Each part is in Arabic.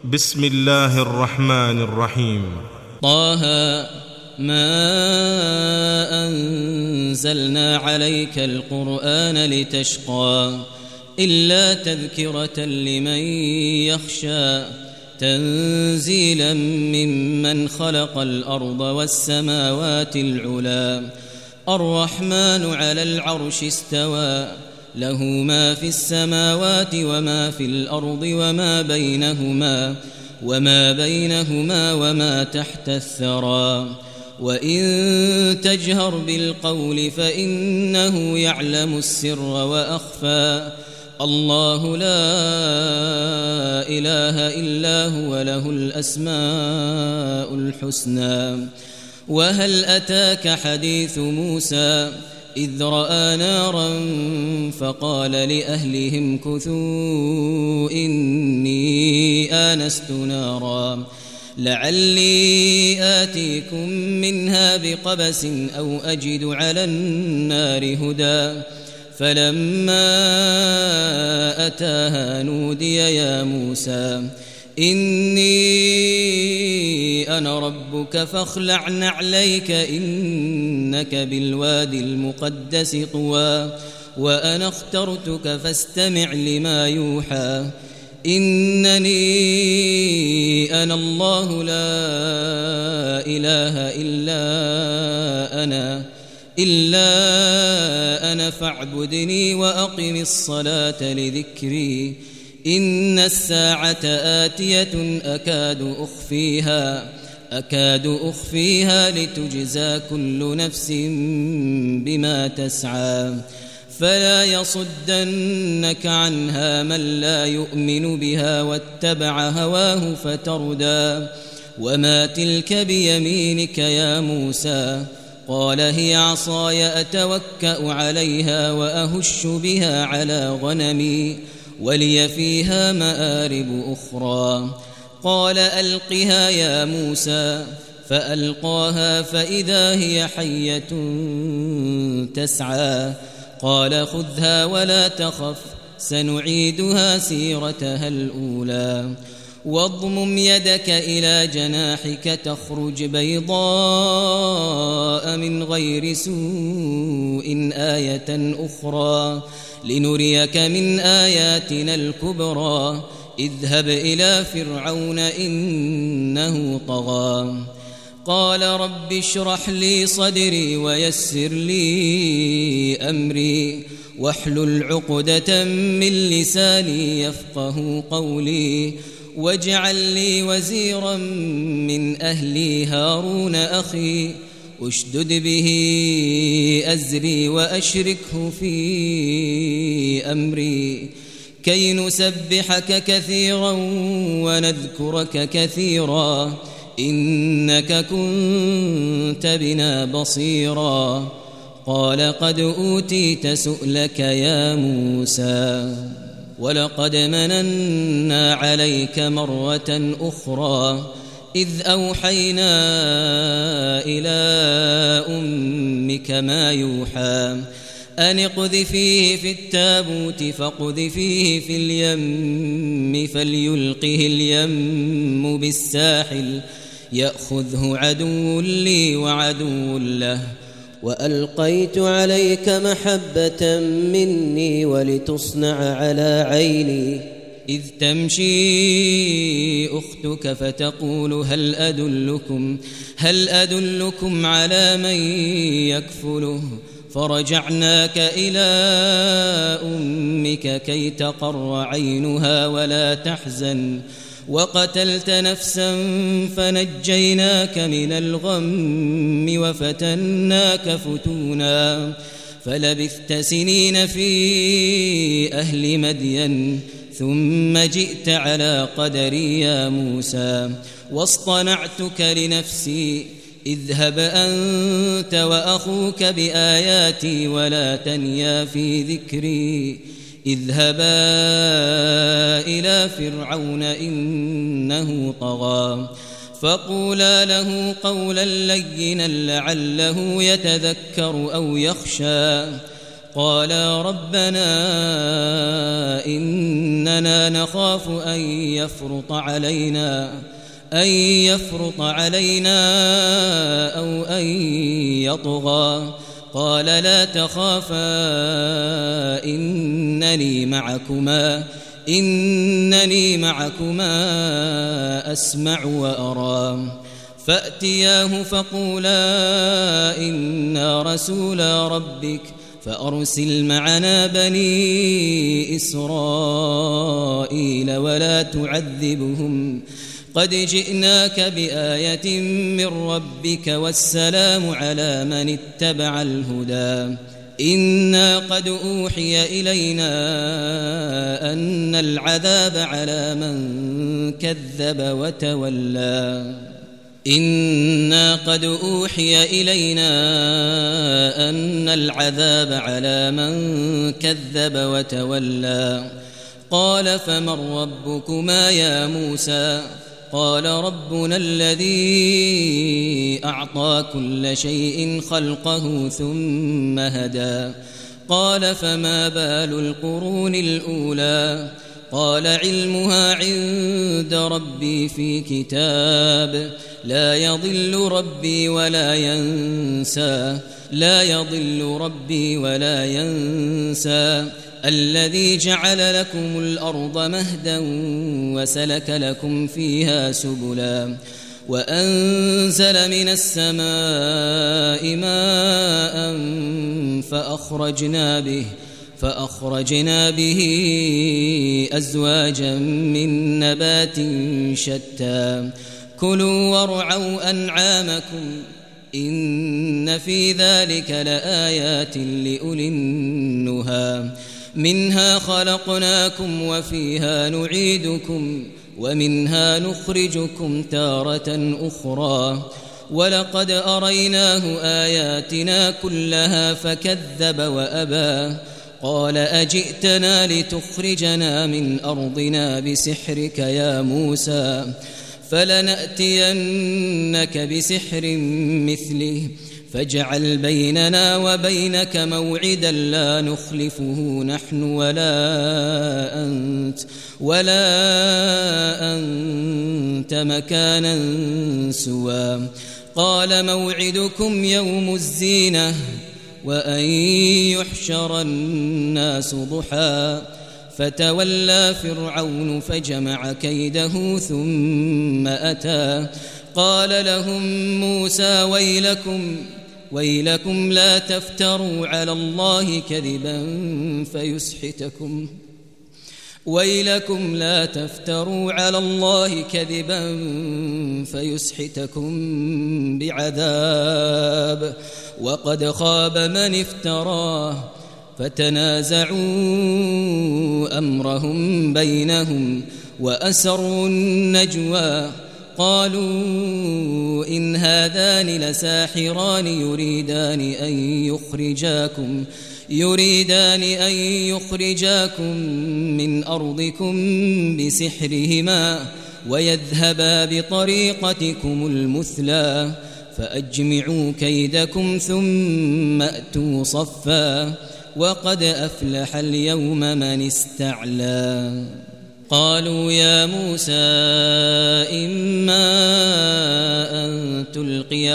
بسم الله الرحمن الرحيم. طه ما أنزلنا عليك القرآن لتشقى إلا تذكرة لمن يخشى تنزيلا ممن خلق الأرض والسماوات العلى الرحمن على العرش استوى له ما في السماوات وما في الأرض وما بينهما وما تحت الثرى وإن تجهر بالقول فإنه يعلم السر وأخفى الله لا إله إلا هو له الأسماء الحسنى. وهل أتاك حديث موسى إذ رأى نارا فقال لأهلهم كثوا إني آنست نارا لعلي آتيكم منها بقبس أو أجد على النار هدى فلما أتاها نودي يا موسى إني أنا ربك فاخلع نعليك إنك بالوادي المقدس طوى وأنا اخترتك فاستمع لما يوحى إنني أنا الله لا إله إلا أنا فاعبدني وأقم الصلاة لذكري إن الساعة آتية أكاد أخفيها لتجزى كل نفس بما تسعى فلا يصدنك عنها من لا يؤمن بها واتبع هواه فتردى وما تلك بيمينك يا موسى قال هي عصاي أتوكأ عليها وأهش بها على غنمي ولي فيها مآرب أخرى قال ألقها يا موسى فألقاها فإذا هي حية تسعى قال خذها ولا تخف سنعيدها سيرتها الأولى واضمم يدك إلى جناحك تخرج بيضاء من غير سوء آية أخرى لنريك من آياتنا الكبرى اذهب إلى فرعون إنه طغى قال رب اشرح لي صدري ويسر لي أمري واحلل عقدة من لساني يفقه قولي واجعل لي وزيرا من أهلي هارون أخي أشدد به أزري وأشركه في أمري كي نسبحك كثيرا ونذكرك كثيرا إنك كنت بنا بصيرا قال قد أوتيت سؤلك يا موسى ولقد مننا عليك مرة أخرى إذ أوحينا إلى أمك ما يوحى أن اقذفيه في التابوت فاقذفيه في اليم فليلقه اليم بالساحل يأخذه عدو لي وعدو له وألقيت عليك محبة مني ولتصنع على عيني إذ تمشي أختك فتقول هل أدلكم على من يكفله فرجعناك إلى أمك كي تقر عينها ولا تحزن وقتلت نفسا فنجيناك من الغم وفتناك فتونا فلبثت سنين في أهل مدين ثم جئت على قدري يا موسى واصطنعتك لنفسي اذهب أنت وأخوك بآياتي ولا تنيا في ذكري اذهبا إلى فرعون إنه طغى فقولا له قولا لينا لعله يتذكر أو يخشى قالا ربنا إننا نخاف أن يفرط علينا أو أن يطغى قال لا تخافا إنني معكما أسمع وأرى فأتياه فقولا إنا رسولا ربك فأرسل معنا بني إسرائيل ولا تعذبهم قد جئناك بآية من ربك والسلام على من اتبع الهدى إنا قد أوحي إلينا أن العذاب على من كذب وتولى إنا قد أوحي إلينا أن العذاب على من كذب وتولى قال فمن ربكما يا موسى قال ربنا الذي أعطى كل شيء خلقه ثم هدى قال فما بال القرون الأولى قال علمها عند ربي في كتاب لا يضل ربي ولا ينسى الذي جعل لكم الأرض مهدا وسلك لكم فيها سبلا وأنزل من السماء ماء فأخرجنا به أزواجا من نبات شتى كلوا وارعوا أنعامكم إن في ذلك لآيات لأولي النهى منها خلقناكم وفيها نعيدكم ومنها نخرجكم تارة أخرى ولقد أريناه آياتنا كلها فكذب وأبى قال أجئتنا لتخرجنا من أرضنا بسحرك يا موسى فلنأتينك بسحر مثله فاجعل بيننا وبينك موعدا لا نخلفه نحن ولا أنت مكانا سوى قال موعدكم يوم الزينة وأن يحشر الناس ضحى فتولى فرعون فجمع كيده ثم أتى قال لهم موسى ويلكم لا تفتروا على الله كذبا فيسحتكم بعذاب وقد خاب من افتراه فتنازعوا أمرهم بينهم وأسروا النجوى قالوا إن هذان لساحران يريدان أن يخرجاكم من أرضكم بسحرهما ويذهبا بطريقتكم المثلى فأجمعوا كيدكم ثم أتوا صفا وقد أفلح اليوم من استعلى قالوا يا موسى إما أن تلقي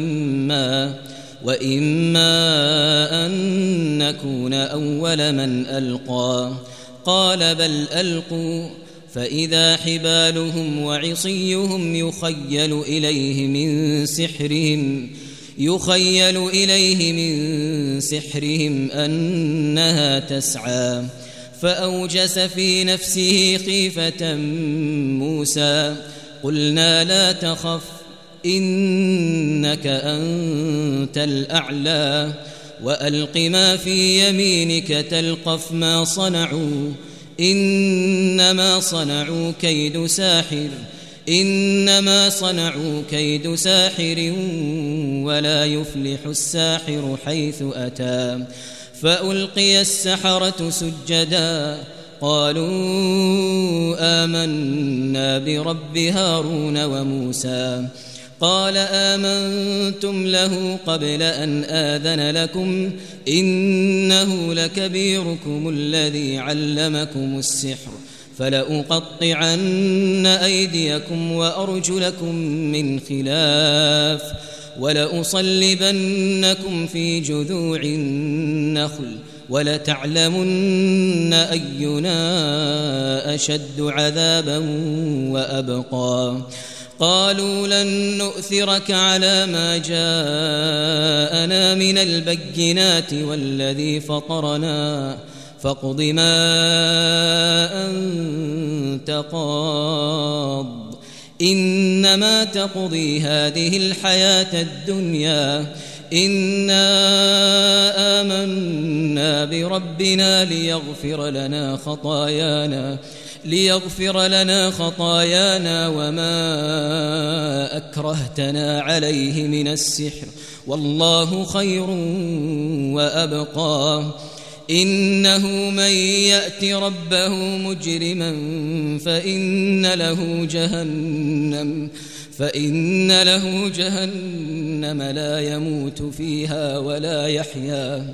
وإما أن نكون أول من ألقى قال بل ألقوا فإذا حبالهم وعصيهم يخيل إليه من سحرهم أنها تسعى فأوجس في نفسه خيفة موسى قلنا لا تخف إنك أنت الأعلى وألق ما في يمينك تلقف ما صنعوا إنما صنعوا كيد ساحر ولا يفلح الساحر حيث أتى فألقي السحرة سجدا قالوا آمنا برب هارون وموسى قال آمنتم له قبل أن آذن لكم إنه لكبيركم الذي علمكم السحر فلأقطعن أيديكم وأرجلكم من خلاف ولأصلبنكم في جذوع النخل ولتعلمن أينا أشد عذابا وأبقى قالوا لن نؤثرك على ما جاءنا من البينات والذي فطرنا فاقض ما أنت قاض إنما تقضي هذه الحياة الدنيا إنا آمنا بربنا ليغفر لنا خطايانا وما أكرهتنا عليه من السحر والله خير وأبقى إنه من يأت ربه مجرما فإن له جهنم لا يموت فيها ولا يحيا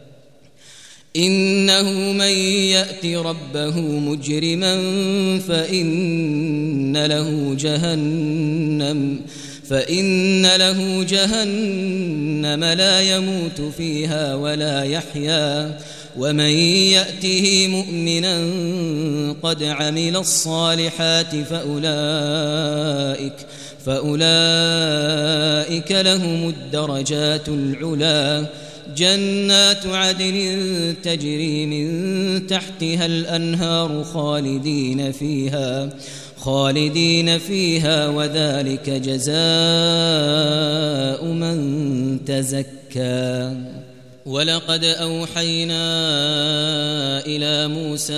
إنه من يأت ربه مجرما فإن له جهنم لا يموت فيها ولا يحيا ومن يأته مؤمنا قد عمل الصالحات فأولئك لهم الدرجات العلا جنات عدن تجري من تحتها الأنهار خالدين فيها وذلك جزاء من تزكى ولقد أوحينا إلى موسى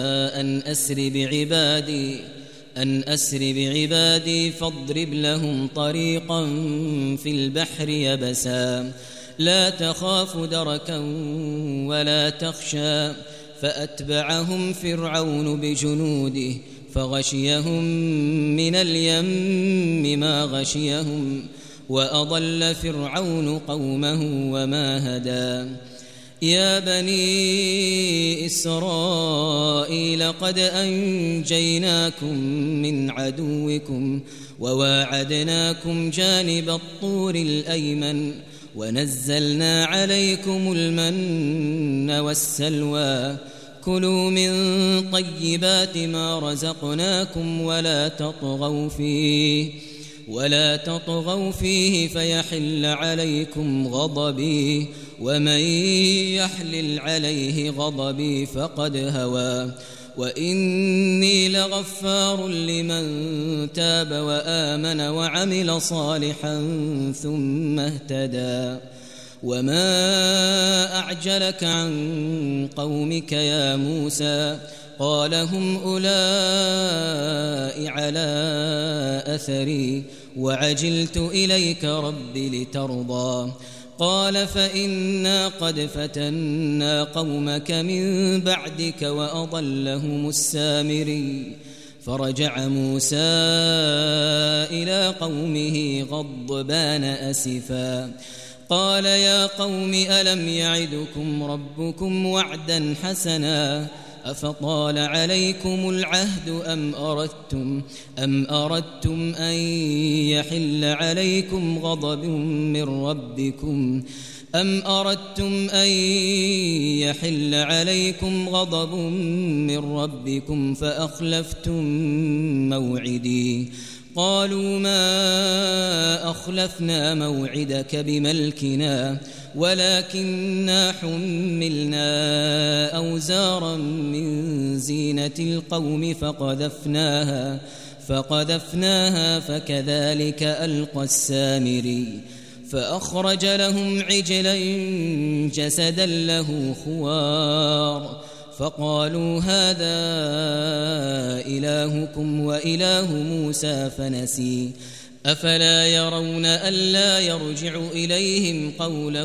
أن أسر بعبادي فاضرب لهم طريقا في البحر يبسا لا تخاف دركا ولا تخشى فأتبعهم فرعون بجنوده فغشيهم من اليم ما غشيهم وأضل فرعون قومه وما هدى يا بني إسرائيل قد أنجيناكم من عدوكم وواعدناكم جانب الطور الأيمن ونزلنا عليكم المن والسلوى كلوا من طيبات ما رزقناكم ولا تطغوا فيه فيحل عليكم غضبي ومن يحلل عليه غضبي فقد هوى وإني لغفار لمن تاب وآمن وعمل صالحا ثم اهتدى وما أعجلك عن قومك يا موسى قال هم أولئك على أثري وعجلت إليك رب لترضى قال فإنا قد فتنا قومك من بعدك وأضلهم السامري فرجع موسى إلى قومه غضبان أسفا قال يا قوم ألم يعدكم ربكم وعدا حسنا أفطال عليكم العهد أم أردتم أن يحل عليكم غضب من ربكم فأخلفتم موعدي قالوا ما أخلفنا موعدك بملكنا ولكننا حملنا أوزارا من زينة القوم فقذفناها فكذلك ألقى السامري فأخرج لهم عجلا جسدا له خوار فقالوا هذا إلهكم وإله موسى فنسي أفلا يرون ألا يرجع إليهم قولا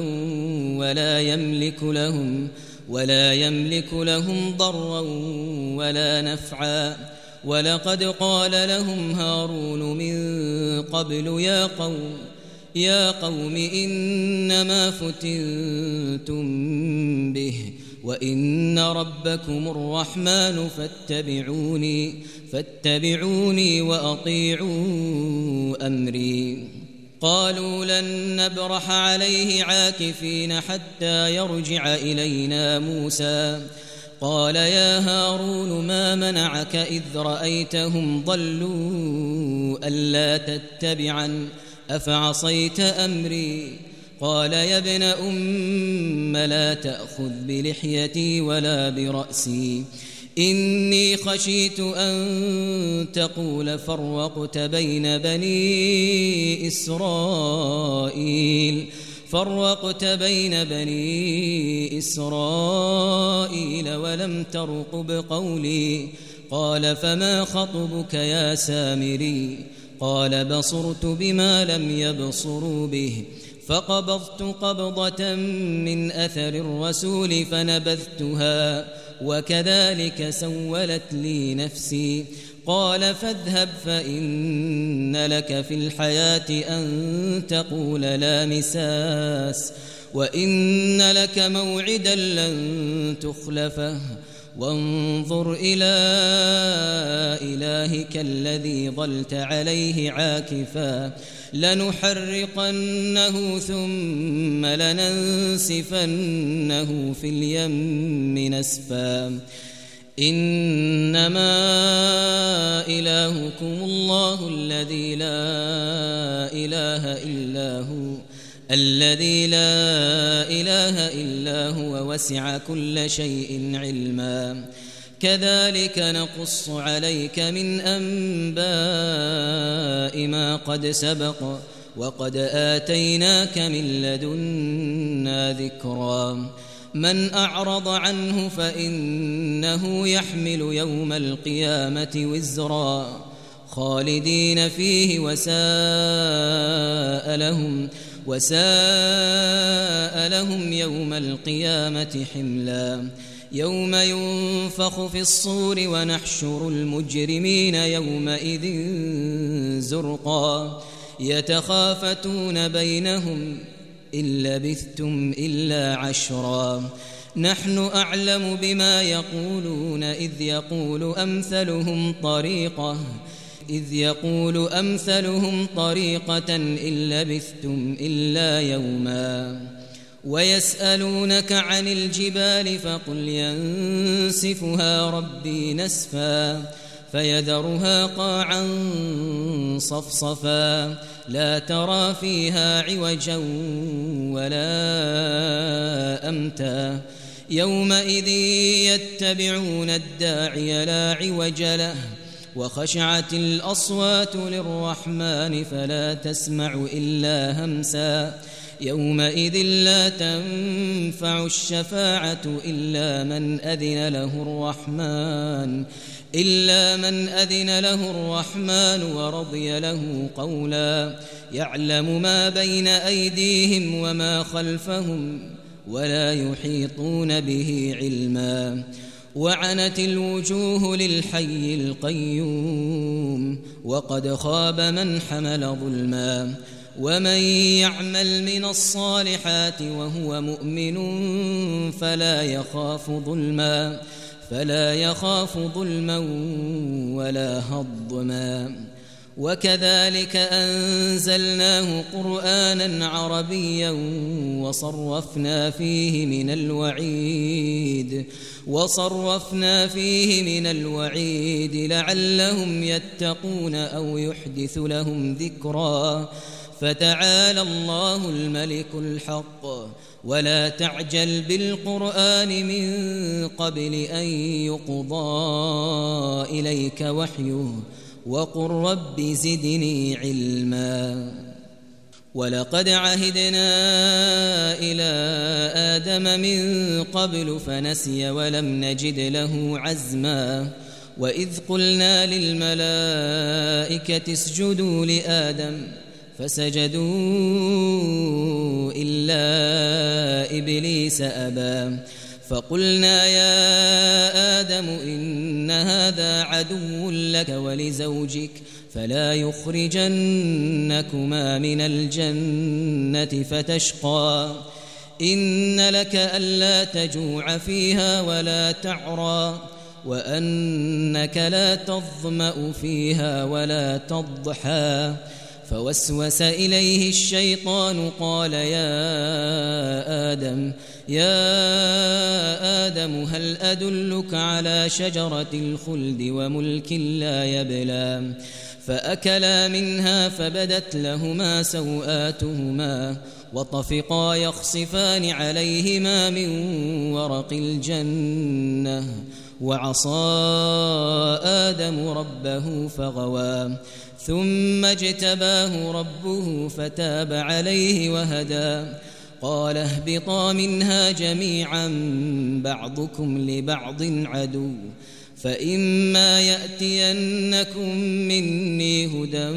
ولا يملك لهم ضرا ولا نفعا ولقد قال لهم هارون من قبل يا قوم إنما فتنتم به وإن ربكم الرحمن فاتبعوني وأطيعوا أمري. قالوا لن نبرح عليه عاكفين حتى يرجع إلينا موسى. قال يا هارون ما منعك إذ رأيتهم ضلوا ألا تتبعن أفعصيت أمري؟ قال يا ابن أم لا تأخذ بلحيتي ولا برأسي إني خشيت أن تقول فرقت بين بني إسرائيل ولم ترقب قولي. قال فما خطبك يا سامري؟ قال بصرت بما لم يبصروا به فقبضت قبضة من أثر الرسول فنبذتها وكذلك سولت لي نفسي. قال فاذهب فإن لك في الحياة أن تقول لا مساس وإن لك موعدا لن تخلفه وانظر إلى إلهك الذي ظلت عليه عاكفا لنحرقنه ثم لننسفنه في اليم نسفا. إنما إلهكم الله الذي لا إله إلا هو وسع كل شيء علما. كذلك نقص عليك من أنباء ما قد سبق وقد آتيناك من لدنا ذكرا. من أعرض عنه فإنه يحمل يوم القيامة وزرا خالدين فيه وساء لهم يوم القيامة حملا. يوم ينفخ في الصور ونحشر المجرمين يومئذ زرقا يتخافتون بينهم إن لبثتم إلا عشرا نحن أعلم بما يقولون إذ يقول أمثلهم طريقة إن لبثتم إلا يوما. ويسألونك عن الجبال فقل ينسفها ربي نسفا فيذرها قاعا صفصفا لا ترى فيها عوجا ولا أمتا. يومئذ يتبعون الداعي لا عوج له وخشعت الأصوات للرحمن فلا تسمع إلا همسا. يومئذ لا تنفع الشفاعة إلا من أذن له الرحمن ورضي له قولا. يعلم ما بين أيديهم وما خلفهم ولا يحيطون به علما. وعنت الوجوه للحي القيوم وقد خاب من حمل ظلما. ومن يعمل من الصالحات وهو مؤمن فلا يخاف ظلما ولا هضما. وكذلك أنزلناه قرآنا عربيا وصرفنا فيه من الوعيد لعلهم يتقون أو يحدث لهم ذكرا. فتعالى الله الملك الحق ولا تعجل بالقرآن من قبل أن يقضى إليك وحيه وقل رب زدني علما. ولقد عهدنا إلى آدم من قبل فنسي ولم نجد له عزما. وإذ قلنا للملائكة اسجدوا لآدم فسجدوا إلا إبليس أبى فقلنا يا آدم إن هذا عدو لك ولزوجك فلا يخرجنكما من الجنة فتشقى إن لك ألا تجوع فيها ولا تعرى وأنك لا تظمأ فيها ولا تضحى فوسوس إليه الشيطان قال يا آدم هل أدلك على شجرة الخلد وملك لا يبلى فأكلا منها فبدت لهما سوآتهما وطفقا يخصفان عليهما من ورق الجنة وعصى آدم ربه فغوى ثم اجتباه ربه فتاب عليه وهدى قال اهبطا منها جميعا بعضكم لبعض عدو فإما يأتينكم مني هدى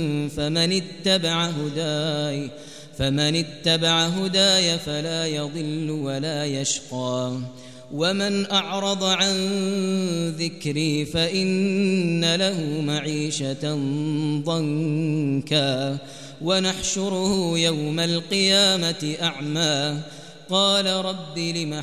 فمن اتبع هداي فلا يضل ولا يشقى ومن أعرض عن ذكري فإن له معيشة ضنكا ونحشره يوم القيامة أعمى قال رب لم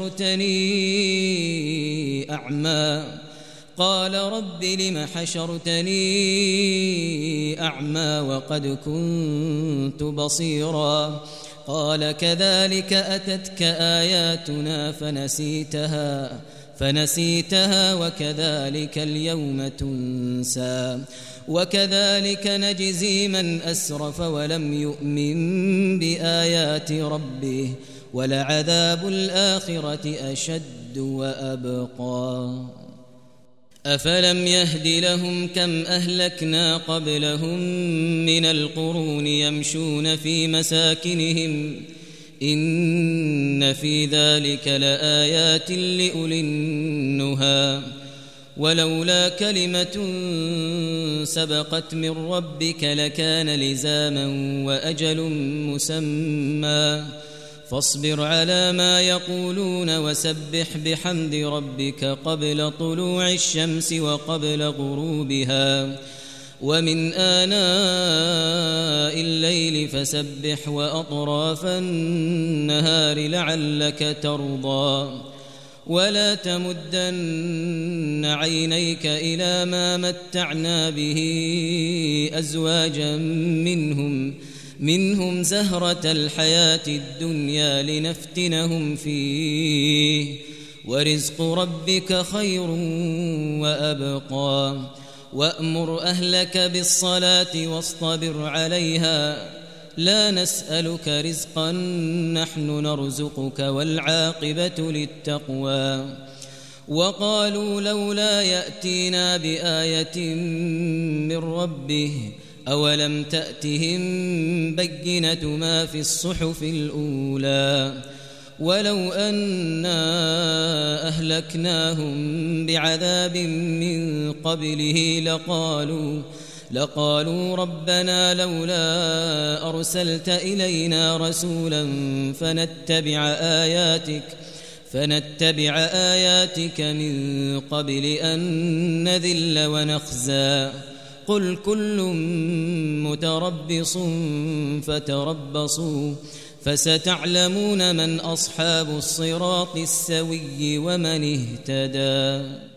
حشرتني أعمى وقد كنت بصيرا قال كذلك أتتك آياتنا فنسيتها وكذلك اليوم تنسى وكذلك نجزي من أسرف ولم يؤمن بآيات ربه ولعذاب الآخرة أشد وأبقى أفلم يهد لهم كم أهلكنا قبلهم من القرون يمشون في مساكنهم إن في ذلك لآيات لأولي النهى ولولا كلمة سبقت من ربك لكان لزاما وأجل مسمى فاصبر على ما يقولون وسبح بحمد ربك قبل طلوع الشمس وقبل غروبها ومن آناء الليل فسبح وأطراف النهار لعلك ترضى ولا تمدن عينيك إلى ما متعنا به أزواجا منهم زهرة الحياة الدنيا لنفتنهم فيه ورزق ربك خير وأبقى وأمر أهلك بالصلاة واصطبر عليها لا نسألك رزقا نحن نرزقك والعاقبة للتقوى وقالوا لولا يأتينا بآية من ربه أولم تأتهم بينة ما في الصحف الأولى ولو أنا أهلكناهم بعذاب من قبله لقالوا ربنا لولا أرسلت إلينا رسولا فنتبع آياتك من قبل أن نذل ونخزى قل كل متربص فتربصوا فستعلمون من أصحاب الصراط السوي ومن اهتدى.